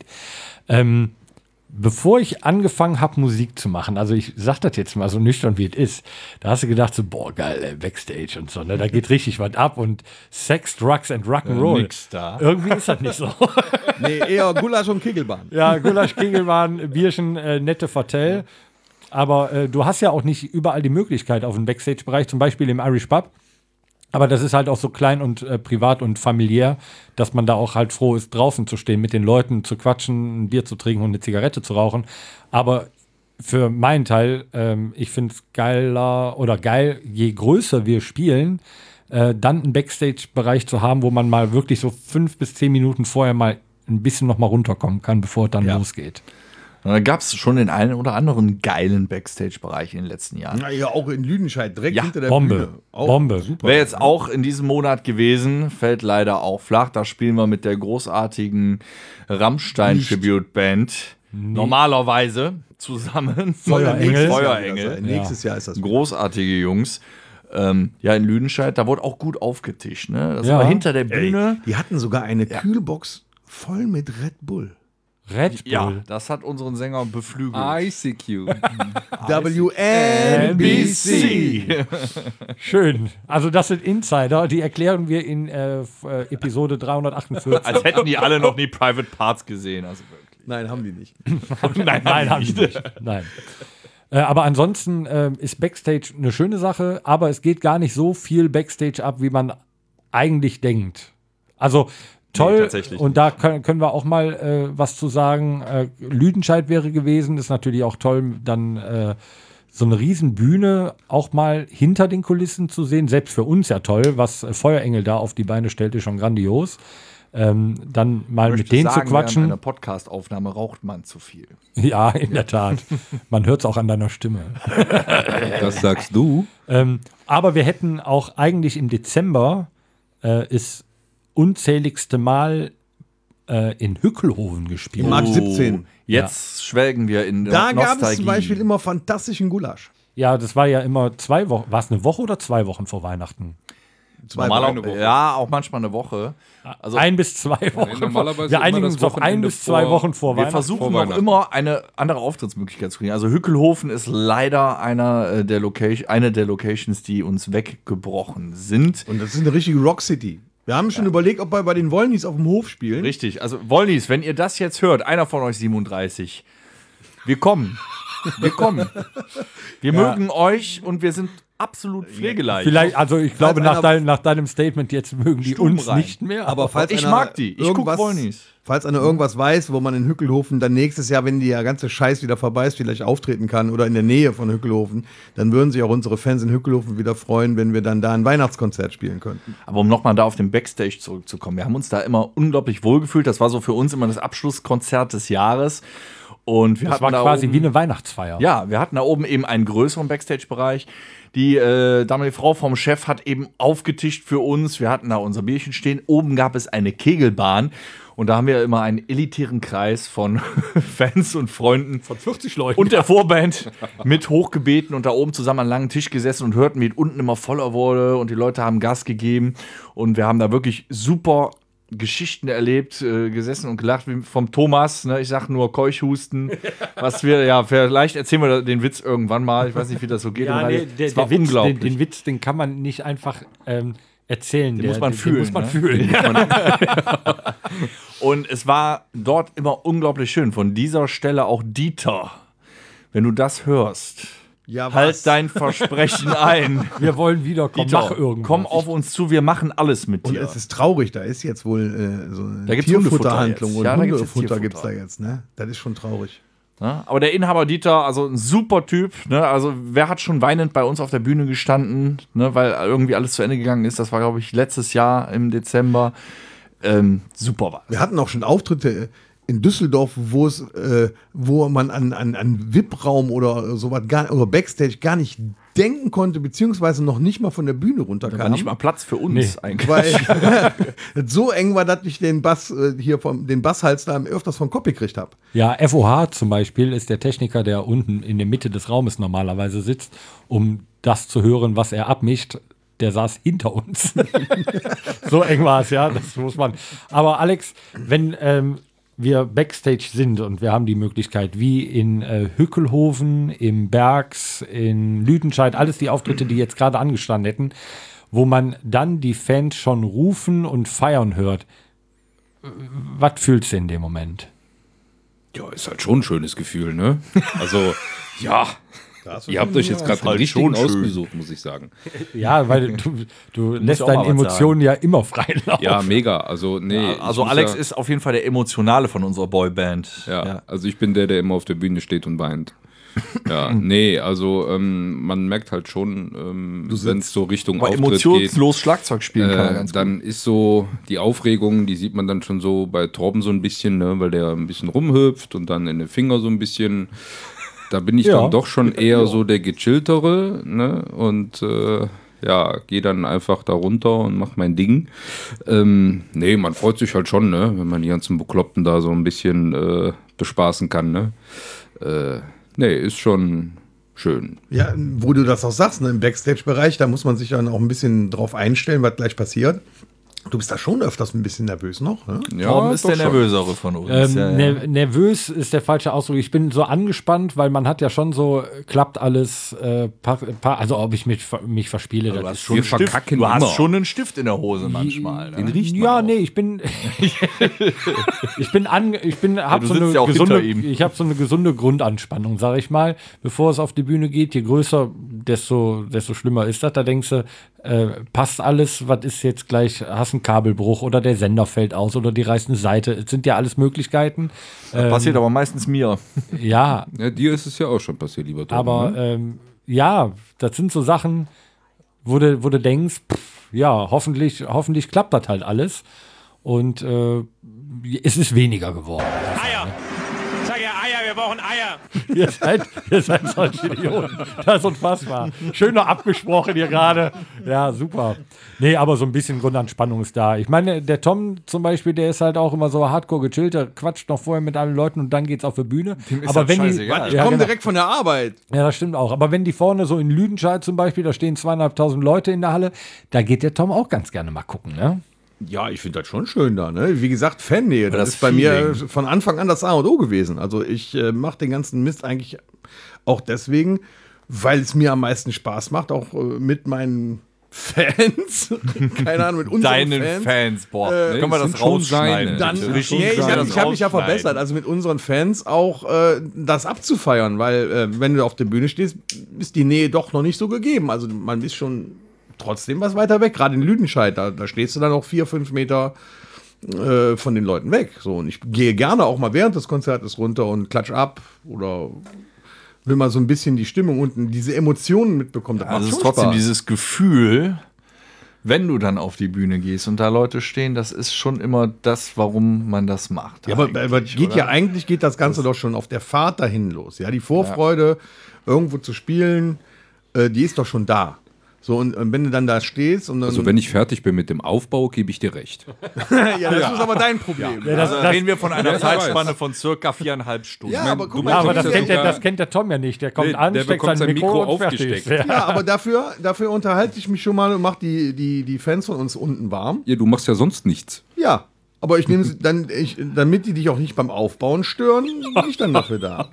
Bevor ich angefangen habe, Musik zu machen, also ich sag das jetzt mal so nüchtern, wie es ist, da hast du gedacht so, boah, geil, ey, Backstage und so, ne, da geht richtig was ab und Sex, Drugs and Rock'n'Roll. nix da. Irgendwie ist das nicht so. Nee, eher Gulasch und Kegelbahn. Ja, Gulasch, Kegelbahn, Bierchen, nette Vertell. Aber du hast ja auch nicht überall die Möglichkeit auf dem Backstage-Bereich, zum Beispiel im Irish Pub. Aber das ist halt auch so klein und privat und familiär, dass man da auch halt froh ist, draußen zu stehen, mit den Leuten zu quatschen, ein Bier zu trinken und eine Zigarette zu rauchen. Aber für meinen Teil, ich finde es geil, je größer wir spielen, dann einen Backstage-Bereich zu haben, wo man mal wirklich so 5 bis 10 Minuten vorher mal ein bisschen noch mal runterkommen kann, bevor es dann losgeht. Da gab es schon den einen oder anderen geilen Backstage-Bereich in den letzten Jahren. Na ja, auch in Lüdenscheid, direkt Ja, hinter der Bombe. Bühne. Auch Bombe. Super. Wäre jetzt auch in diesem Monat gewesen, fällt leider auch flach. Da spielen wir mit der großartigen Rammstein-Tribute-Band normalerweise zusammen. Feuerengel. Feuerengel. Nächstes Jahr ist das. Großartige Jungs. Ja, in Lüdenscheid, da wurde auch gut aufgetischt. Ne? Das Ja. war hinter der Bühne. Die hatten sogar eine Kühlbox voll mit Red Bull. Red Bull. Ja, das hat unseren Sänger beflügelt. ICQ. WNBC. Schön. Also das sind Insider, die erklären wir in Episode 348. Als hätten die alle noch nie Private Parts gesehen. Also wirklich. Nein, haben die nicht. Nein, haben die nicht. Nein. Aber ansonsten ist Backstage eine schöne Sache, aber es geht gar nicht so viel Backstage ab, wie man eigentlich denkt. Also toll. tatsächlich und da können wir auch mal was zu sagen. Lüdenscheid wäre gewesen, ist natürlich auch toll, dann so eine Riesenbühne auch mal hinter den Kulissen zu sehen. Selbst für uns ja toll, was Feuerengel da auf die Beine stellte, schon grandios. Dann mal mit denen zu quatschen. In einer Podcast-Aufnahme raucht man zu viel. Ja, in der Tat. Man hört es auch an deiner Stimme. Das sagst du. Aber wir hätten auch eigentlich im Dezember ist unzähligste Mal in Hückelhoven gespielt. Im Markt 17. Jetzt schwelgen wir in der Da gab Nostalgie. es zum Beispiel immer fantastischen Gulasch. Ja, das war ja immer 2 Wochen. War es eine Woche oder 2 Wochen vor Weihnachten? Ja, auch manchmal eine Woche. Also 1 bis 2 Wochen. normalerweise Wir immer einigen das uns auf 1 Wochenende bis 2 Wochen vor wir Weihnachten. versuchen noch immer eine andere Auftrittsmöglichkeit zu kriegen. Also Hückelhofen ist leider eine der Locations, die uns weggebrochen sind. Und das ist eine richtige Rock City. Wir haben schon überlegt, ob wir bei den Wollnys auf dem Hof spielen. Richtig, also Wollnys, wenn ihr das jetzt hört, einer von euch 37, wir kommen. Wir kommen. Wir mögen euch und wir sind absolut pflegeleicht. Vielleicht, also ich glaube, Falls nach deinem Statement jetzt mögen die Stumm uns rein. nicht mehr. Aber falls ich einer mag die. Ich guck irgendwas- Wollnys. Falls einer irgendwas weiß, wo man in Hückelhofen dann nächstes Jahr, wenn der ganze Scheiß wieder vorbei ist, vielleicht auftreten kann oder in der Nähe von Hückelhofen, dann würden sich auch unsere Fans in Hückelhofen wieder freuen, wenn wir dann da ein Weihnachtskonzert spielen könnten. Aber um nochmal da auf den Backstage zurückzukommen, wir haben uns da immer unglaublich wohlgefühlt. Das war so für uns immer das Abschlusskonzert des Jahres. Und wir das hatten war da quasi oben, wie eine Weihnachtsfeier. Ja, wir hatten da oben eben einen größeren Backstage-Bereich. Die damalige Frau vom Chef hat eben aufgetischt für uns. Wir hatten da unser Bierchen stehen. Oben gab es eine Kegelbahn. Und da haben wir immer einen elitären Kreis von Fans und Freunden Von 40 Leuten. und der Vorband mit hochgebeten und da oben zusammen an einem langen Tisch gesessen und hörten, wie unten immer voller wurde und die Leute haben Gas gegeben. Und wir haben da wirklich super Geschichten erlebt, gesessen und gelacht, wie vom Thomas, ne? Ich sag nur Keuchhusten, was wir, ja, vielleicht erzählen wir den Witz irgendwann mal, ich weiß nicht, wie das so geht. Ja, nee, das war der Witz, unglaublich. den Witz, den kann man nicht einfach erzählen. Den muss man fühlen. muss man ne? fühlen. Und es war dort immer unglaublich schön. Von dieser Stelle auch Dieter, wenn du das hörst, Ja, halt dein Versprechen ein. Wir wollen wiederkommen. Dieter, Mach irgendwas. komm auf uns zu, wir machen alles mit Und dir. es ist traurig, da ist jetzt wohl so eine Da gibt's Tierfutterhandlung Hundefutter und jetzt. Ja, da gibt's jetzt Hundefutter gibt es da Tierfutter. jetzt, ne? Das ist schon traurig. Ja, aber der Inhaber Dieter, also ein super Typ, ne? Also wer hat schon weinend bei uns auf der Bühne gestanden, ne? Weil irgendwie alles zu Ende gegangen ist. Das war, glaube ich, letztes Jahr im Dezember. Super war es. Wir hatten auch schon Auftritte in Düsseldorf, wo man an VIP-Raum oder sowas oder Backstage gar nicht denken konnte, beziehungsweise noch nicht mal von der Bühne Da runterkam. war nicht mal Platz für uns eigentlich. Weil so eng war, dass ich den Bass den Basshals da öfters vom Kopf gekriegt habe. Ja, FOH zum Beispiel ist der Techniker, der unten in der Mitte des Raumes normalerweise sitzt, um das zu hören, was er abmischt. Der saß hinter uns. So eng war es, ja, das muss man. Aber Alex, wenn wir Backstage sind und wir haben die Möglichkeit, wie in Hückelhofen, im Bergs, in Lüdenscheid, alles die Auftritte, die jetzt gerade angestanden hätten, wo man dann die Fans schon rufen und feiern hört. Was fühlst du in dem Moment? Ja, ist halt schon ein schönes Gefühl, ne? Also, ja. Ihr habt euch jetzt gerade den halt richtigen schon schön. ausgesucht, muss ich sagen. Ja, weil du lässt auch mal deine was Emotionen ja immer frei laufen. Ja, mega. Also, nee. Ja, also ich muss Alex ja, ist auf jeden Fall der Emotionale von unserer Boyband. Ja, also ich bin der immer auf der Bühne steht und weint. Ja, nee, also man merkt halt schon, wenn es so Richtung Aber Auftritt geht, emotionslos Schlagzeug spielen kann er ganz dann ist so die Aufregung, die sieht man dann schon so bei Torben so ein bisschen, ne, weil der ein bisschen rumhüpft und dann in den Finger so ein bisschen. Da bin ich dann doch schon eher so der gechilltere, ne, und gehe dann einfach da runter und mach mein Ding. Nee, man freut sich halt schon, ne, wenn man die ganzen Bekloppten da so ein bisschen bespaßen kann, ne. Nee, ist schon schön. Ja, wo du das auch sagst, ne, im Backstage-Bereich, da muss man sich dann auch ein bisschen drauf einstellen, was gleich passiert. Du bist da schon öfters ein bisschen nervös noch, ne? Ja, Torben ist doch der schon. Nervösere von uns. Nervös ist der falsche Ausdruck. Ich bin so angespannt, weil man hat ja schon so, klappt alles, also ob ich mich verspiele. Du Das hast ist schon einen Stift, verkacken du hast immer. schon einen Stift in der Hose manchmal. Den Ne? riecht man ja, auch. nee, ich bin habe du so sitzt eine ja auch hinter gesunde, ihm. ich habe so eine gesunde Grundanspannung, sage ich mal, bevor es auf die Bühne geht. Je größer desto schlimmer ist das. Da denkst du, passt alles, was ist jetzt gleich, hast einen Kabelbruch oder der Sender fällt aus oder die reißt eine Seite. Es sind ja alles Möglichkeiten. Passiert aber meistens mir. Ja. Ja, dir ist es ja auch schon passiert, lieber Tom. Aber ja, das sind so Sachen, wo du denkst, ja, hoffentlich klappt das halt alles. Und es ist weniger geworden. Eier! Sag ja Eier, wir brauchen Eier! Ihr seid solche Idioten. Das ist unfassbar. Schön noch abgesprochen hier gerade. Ja, super. Nee, aber so ein bisschen Grundanspannung ist da. Ich meine, der Tom zum Beispiel, der ist halt auch immer so hardcore gechillt, der quatscht noch vorher mit allen Leuten und dann geht's auf die Bühne. Aber wenn die, Ich komme direkt von der Arbeit. Ja, das stimmt auch. Aber wenn die vorne so in Lüdenscheid zum Beispiel, da stehen 2.500 Leute in der Halle, da geht der Tom auch ganz gerne mal gucken, ne? Ja, ich finde das schon schön da, ne? Wie gesagt, Fannähe, das ist bei mir von Anfang an das A und O gewesen. Also ich mache den ganzen Mist eigentlich auch deswegen, weil es mir am meisten Spaß macht, auch mit meinen Fans. Keine Ahnung, mit unseren Deinen Fans, boah. Können wir das rausschneiden? Ich habe mich ja verbessert, also mit unseren Fans auch das abzufeiern, weil wenn du auf der Bühne stehst, ist die Nähe doch noch nicht so gegeben. Also man ist schon trotzdem was weiter weg, gerade in Lüdenscheid, da stehst du dann auch 4-5 Meter von den Leuten weg. So, und ich gehe gerne auch mal während des Konzertes runter und klatsch ab oder will mal so ein bisschen die Stimmung und diese Emotionen mitbekommen. Das macht Also es schon ist trotzdem Spaß. dieses Gefühl, wenn du dann auf die Bühne gehst und da Leute stehen, das ist schon immer das, warum man das macht. Ja, aber eigentlich geht das Ganze doch schon auf der Fahrt dahin los. Ja, die Vorfreude, irgendwo zu spielen, die ist doch schon da. So, und wenn du dann da stehst und dann. Also, wenn ich fertig bin mit dem Aufbau, gebe ich dir recht. Ja, das ist aber dein Problem. Ja, das reden wir von einer Ja, ich Zeitspanne von circa 4,5 Stunden. Ja, aber guck mal, Ja, aber das bekommst kennt der Tom ja nicht. Der kommt an, der steckt bekommt sein sein Mikro Mikro und fertig. aufgesteckt. Ja, aber dafür unterhalte ich mich schon mal und mache die Fans von uns unten warm. Ja, du machst ja sonst nichts. Ja, aber ich nehme sie dann, damit die dich auch nicht beim Aufbauen stören, bin ich dann dafür da.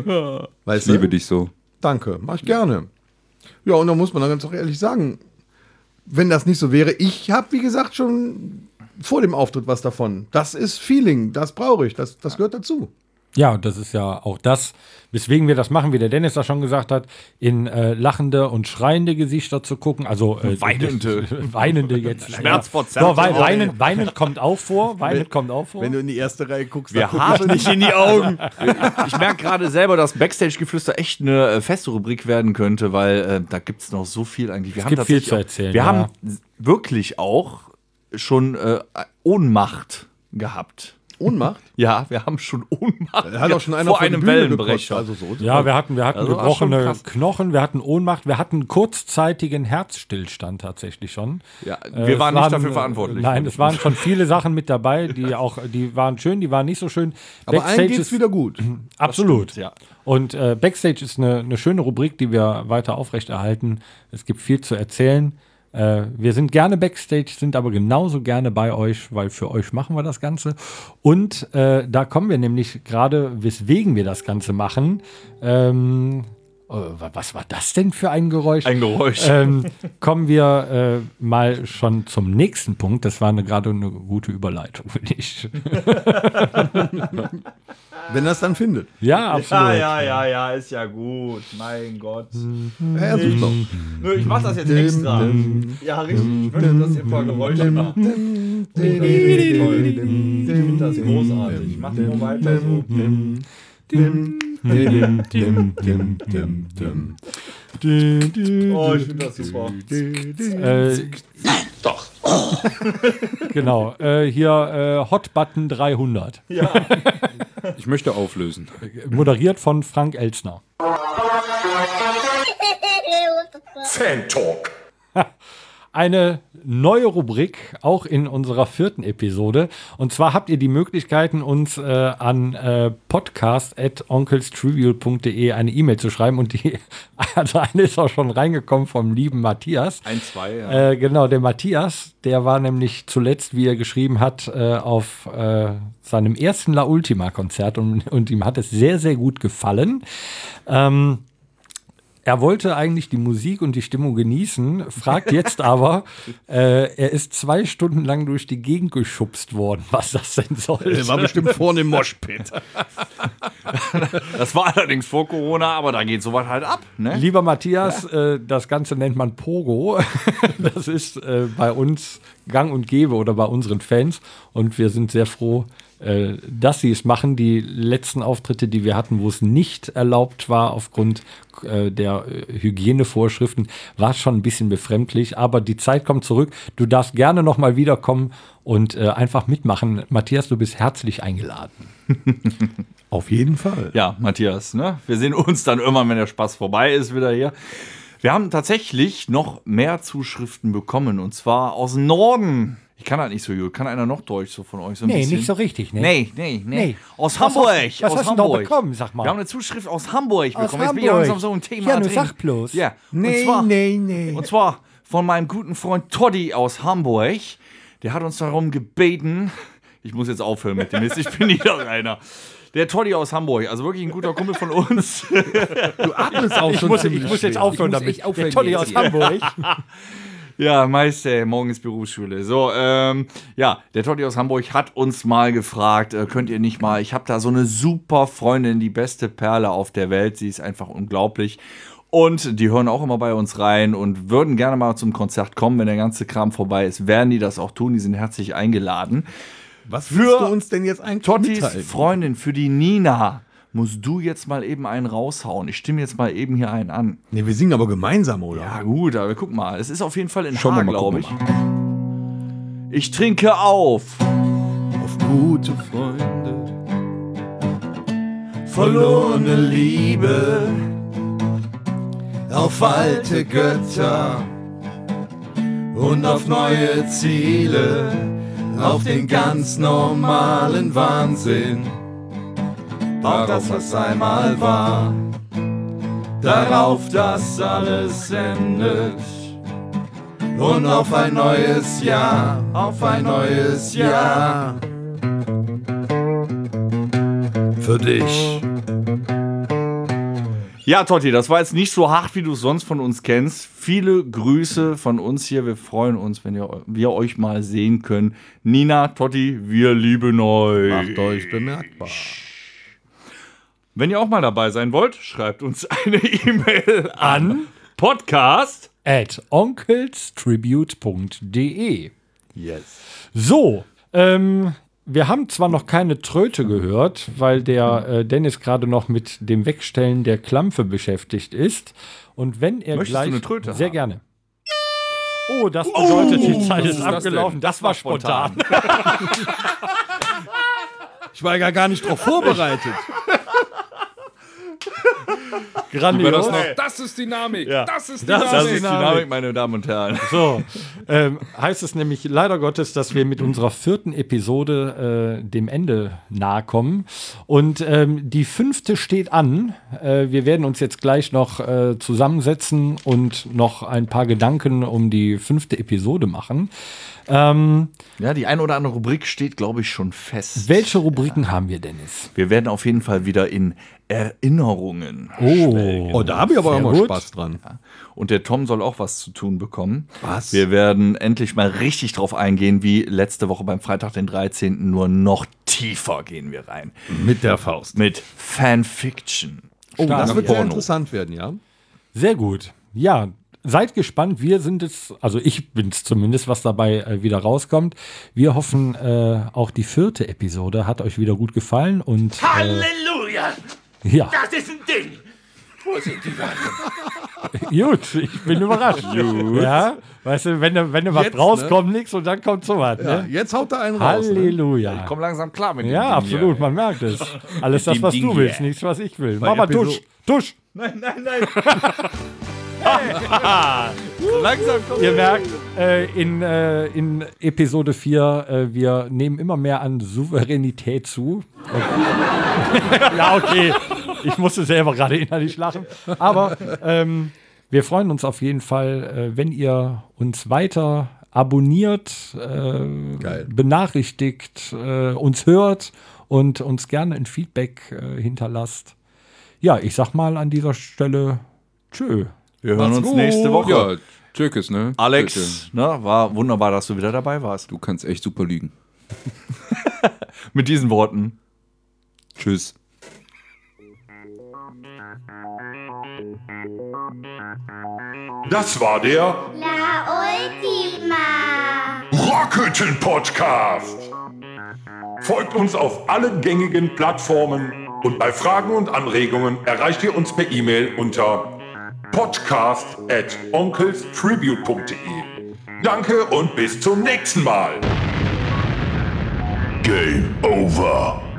Weißt Ich liebe dich so. Danke, mach ich gerne. Ja, und da muss man dann ganz auch ehrlich sagen, wenn das nicht so wäre, ich habe, wie gesagt, schon vor dem Auftritt was davon. Das ist Feeling, das brauche ich, das gehört dazu. Ja, das ist ja auch das, weswegen wir das machen, wie der Dennis da schon gesagt hat, in lachende und schreiende Gesichter zu gucken. Also weinende jetzt. Schmerzverzerrte Weinen kommt auch vor. Wenn du in die erste Reihe guckst, Wir dann guckst du haben nicht in die Augen. Ich merke gerade selber, dass Backstage-Geflüster echt eine feste Rubrik werden könnte, weil da gibt es noch so viel eigentlich. Wir haben gibt viel tatsächlich zu auch- erzählen, Wir ja. haben wirklich auch schon Ohnmacht gehabt. Ohnmacht? Ja, wir haben schon Ohnmacht Da hat auch schon einer vor vor die einem Bühne Wellenbrecher. gekotzt, also so. Ja, wir hatten Also, war schon gebrochene krass. Knochen, wir hatten Ohnmacht, wir hatten kurzzeitigen Herzstillstand tatsächlich schon. Ja, Es wir waren nicht dafür verantwortlich. Nein, es waren schon viele Sachen mit dabei, die waren schön, die waren nicht so schön. Aber allen geht's wieder gut. Absolut. stimmt, ja. Und Backstage ist eine schöne Rubrik, die wir weiter aufrechterhalten. Es gibt viel zu erzählen. Wir sind gerne Backstage, sind aber genauso gerne bei euch, weil für euch machen wir das Ganze. Und da kommen wir nämlich gerade, weswegen wir das Ganze machen. Was war das denn für ein Geräusch? Ein Geräusch. Kommen wir mal schon zum nächsten Punkt. Das war gerade eine gute Überleitung, finde ich. Wenn er es dann findet. Ja, absolut. ja, ist ja gut. Mein Gott. Er sucht noch. Nö, ich mach das jetzt extra. Ja, richtig. Ich möchte, dass ihr ein paar Geräusche macht. Ich finde das großartig. Macht nur weiter so. Oh, ich finde das super. Doch. Genau, hier Hot Button 300. Ich möchte auflösen. Moderiert von Frank Elstner. Fan Talk. Eine neue Rubrik, auch in unserer 4. Episode. Und zwar habt ihr die Möglichkeiten, uns an podcast@onkelstrivial.de eine E-Mail zu schreiben. Und also eine ist auch schon reingekommen vom lieben Matthias. 1, 2, ja. Genau, der Matthias, der war nämlich zuletzt, wie er geschrieben hat, auf seinem ersten La Ultima-Konzert und ihm hat es sehr, sehr gut gefallen. Er wollte eigentlich die Musik und die Stimmung genießen, fragt jetzt aber, er ist 2 Stunden lang durch die Gegend geschubst worden, was das denn soll. Der war bestimmt vorne im Moshpit. Das war allerdings vor Corona, aber da geht sowas halt ab. Ne? Lieber Matthias, das Ganze nennt man Pogo. Das ist bei uns gang und gäbe oder bei unseren Fans. Und wir sind sehr froh, dass sie es machen. Die letzten Auftritte, die wir hatten, wo es nicht erlaubt war aufgrund der Hygienevorschriften, war es schon ein bisschen befremdlich. Aber die Zeit kommt zurück. Du darfst gerne noch mal wiederkommen und einfach mitmachen. Matthias, du bist herzlich eingeladen. Auf jeden Fall. Ja, Matthias, ne? Wir sehen uns dann irgendwann, wenn der Spaß vorbei ist, wieder hier. Wir haben tatsächlich noch mehr Zuschriften bekommen, und zwar aus dem Norden. Ich kann das nicht so gut. Kann einer noch Deutsch so von euch so ein bisschen? nicht so richtig, ne? Nee. Aus Hamburg. Was hast du da bekommen, sag mal? Wir haben eine Zuschrift aus Hamburg bekommen. Jetzt bin ich Hamburg. langsam so ein Thema Ja, nur drin. sag bloß. Ja. Nee. Und zwar von meinem guten Freund Toddy aus Hamburg. Der hat uns darum gebeten. Ich muss jetzt aufhören mit dem Mist. Ich bin Niederrheiner. Der Toddy aus Hamburg, also wirklich ein guter Kumpel von uns. Du atmest auch schon Ich muss jetzt aufhören damit. Der Toddy aus Hamburg. Ja, Meister, morgen ist Berufsschule. So, ja, der Toddy aus Hamburg hat uns mal gefragt, könnt ihr nicht mal, ich habe da so eine super Freundin, die beste Perle auf der Welt, sie ist einfach unglaublich. Und die hören auch immer bei uns rein und würden gerne mal zum Konzert kommen, wenn der ganze Kram vorbei ist, werden die das auch tun, die sind herzlich eingeladen. Was willst du uns denn jetzt eigentlich Toddys mitteilen? Freundin, für die Nina, musst du jetzt mal eben einen raushauen. Ich stimme jetzt mal eben hier einen an. Nee, wir singen aber gemeinsam, oder? Ja gut, aber guck mal, es ist auf jeden Fall in Schauen wir Haar, mal, glaube gucken ich. Ich trinke auf Gute Freunde, verlorene Liebe, auf alte Götter und auf neue Ziele, auf den ganz normalen Wahnsinn, auf das, was einmal war, darauf, dass alles endet und auf ein neues Jahr, auf ein neues Jahr. Für dich. Ja, Totti, das war jetzt nicht so hart, wie du es sonst von uns kennst. Viele Grüße von uns hier. Wir freuen uns, wenn wir euch mal sehen können. Nina, Totti, wir lieben euch. Macht euch bemerkbar. Wenn ihr auch mal dabei sein wollt, schreibt uns eine E-Mail an podcast@onkelstribute.de. Yes. So, wir haben zwar noch keine Tröte gehört, weil der Dennis gerade noch mit dem Wegstellen der Klampfe beschäftigt ist. Und wenn er Möchtest gleich... du eine Tröte sehr haben? gerne. Oh, das bedeutet, die Zeit ist abgelaufen. Das war spontan. Ich war ja gar nicht drauf vorbereitet. Grandios. Das ist Dynamik. Ja. Das ist Das Dynamik. Das ist Dynamik, meine Damen und Herren. So, heißt es nämlich leider Gottes, dass wir mit unserer 4. Episode dem Ende nahe kommen. Und die 5. steht an. Wir werden uns jetzt gleich noch zusammensetzen und noch ein paar Gedanken um die 5. Episode machen. Ja, die eine oder andere Rubrik steht, glaube ich, schon fest. Welche Rubriken haben wir, Dennis? Wir werden auf jeden Fall wieder in Erinnerungen schwelgen. Oh, da habe ich aber auch mal gut. Spaß dran. Und der Tom soll auch was zu tun bekommen. Was? Wir werden endlich mal richtig drauf eingehen, wie letzte Woche beim Freitag, den 13. Nur noch tiefer gehen wir rein. Mit der Faust. Mit Fanfiction. Oh, das Stark. wird sehr Porno. interessant werden, ja? Sehr gut. Ja, seid gespannt. Wir sind es, also ich bin es zumindest, was dabei wieder rauskommt. Wir hoffen, auch die 4. Episode hat euch wieder gut gefallen. Und Halleluja! ja, Das ist ein Ding! Wo sind die Waffen? gut, ich bin überrascht. Ja, weißt du, wenn du was Jetzt, brauchst, ne? kommt nichts und dann kommt sowas. Ja, Ne? jetzt haut er einen raus. Ne? Halleluja. Komm langsam klar mit dem Ja, Ding absolut, hier. man merkt es. Alles das, was Ding du hier. willst, nichts, was ich will. Mach mal Episo- Tusch, Tusch. Langsam kommt Ihr merkt, in Episode 4, wir nehmen immer mehr an Souveränität zu. Ja, okay. Ich musste selber gerade innerlich lachen. Aber wir freuen uns auf jeden Fall, wenn ihr uns weiter abonniert, benachrichtigt, uns hört und uns gerne ein Feedback hinterlasst. Ja, ich sag mal an dieser Stelle tschö. Wir hören uns gut. nächste Woche. Ja, Tschüss, ne? Alex, ne, war wunderbar, dass du wieder dabei warst. Du kannst echt super lügen. Mit diesen Worten. Tschüss. Das war der La Ultima Rockhütten Podcast. Folgt uns auf allen gängigen Plattformen und bei Fragen und Anregungen erreicht ihr uns per E-Mail unter podcast@onkelstribute.de. Danke und bis zum nächsten Mal. Game over.